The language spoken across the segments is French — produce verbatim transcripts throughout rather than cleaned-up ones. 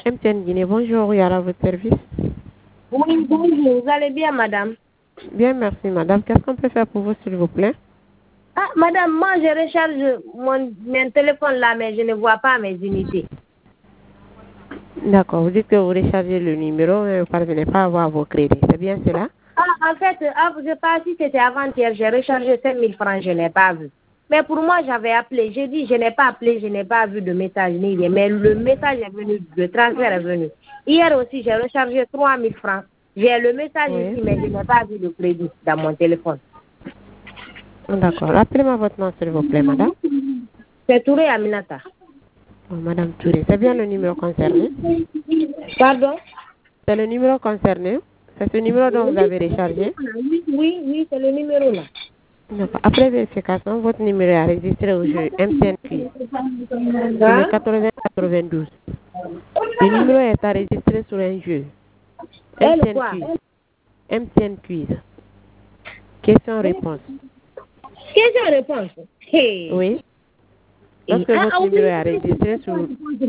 M T N Guinée, bonjour, il y a votre service. Oui, bonjour, vous allez bien, madame? Bien, merci, madame. Qu'est-ce qu'on peut faire pour vous, s'il vous plaît? Ah, madame, moi, je recharge mon, mon téléphone là, mais je ne vois pas mes unités. D'accord, vous dites que vous rechargez le numéro, mais vous ne parvenez pas à avoir vos crédits. C'est bien cela? Ah, en fait, ah, je ne sais pas si c'était avant-hier, j'ai rechargé cinq mille francs, je n'ai pas vu. Mais pour moi, j'avais appelé. J'ai dit, je n'ai pas appelé, je n'ai pas vu de message ni rien. Mais le message est venu, le transfert est venu. Hier aussi, j'ai rechargé trois mille francs. J'ai le message Oui. ici, mais je n'ai pas vu le crédit dans mon téléphone. D'accord. Rappelez-moi votre nom, s'il vous plaît, madame. C'est Touré Aminata. Oh, madame Touré, c'est bien le numéro concerné? Pardon? C'est le numéro concerné? C'est ce numéro dont vous avez rechargé? Oui, oui, oui, c'est le numéro là. D'accord. Après vérification, votre numéro est enregistré au jeu M T N Quiz. C'est le Hein? quatre-vingts quatre-vingt-douze. Le numéro est enregistré sur un jeu. Elle M T N quoi? Quiz. M T N Quiz. Question-réponse. Question-réponse. Hey. Oui. Et, Lorsque ah, votre ah, oui. numéro est enregistré sur...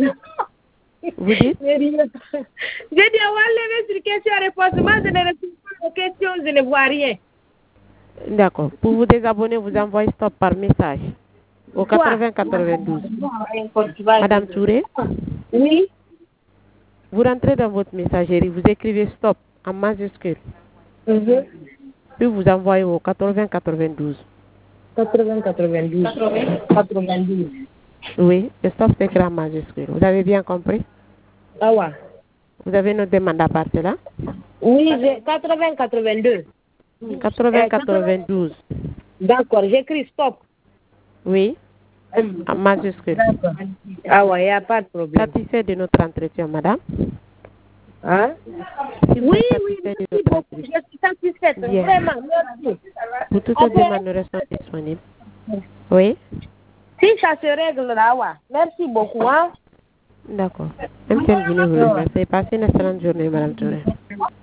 Vous dites? J'ai dit, on va lever sur question-réponse. Moi, je ne réponds pas aux questions, je ne vois rien. D'accord. Pour vous désabonner, vous envoyez stop par message au quatre-vingts quatre-vingt-douze. Madame Touré, Oui. vous rentrez dans votre messagerie, vous écrivez stop en majuscule. Mhm. Puis vous envoyez au quatre-vingts quatre-vingt-douze. quatre-vingts quatre-vingt-douze. quatre-vingt-douze. Oui, le stop s'écrit en majuscule. Vous avez bien compris? Ah ouais. Vous avez notre demande à partir là? Oui, j'ai quatre-vingts quatre-vingt-deux. quatre-vingts quatre-vingt-douze. D'accord, j'écris stop. Oui, en majuscule. Ah ouais, il n'y a pas de problème. Satisfait de notre entretien, madame? Hein? Si vous Oui, êtes oui, satisfait de merci notre beaucoup. entretien, Je suis satisfaite. bien. Vraiment, merci. Pour toute autre Après, demande, nous restons disponibles. Oui? si ça se règle là, ouais. Merci beaucoup. Hein? D'accord. M T N Guinée vous remercie. Passez une excellente journée, madame Touré.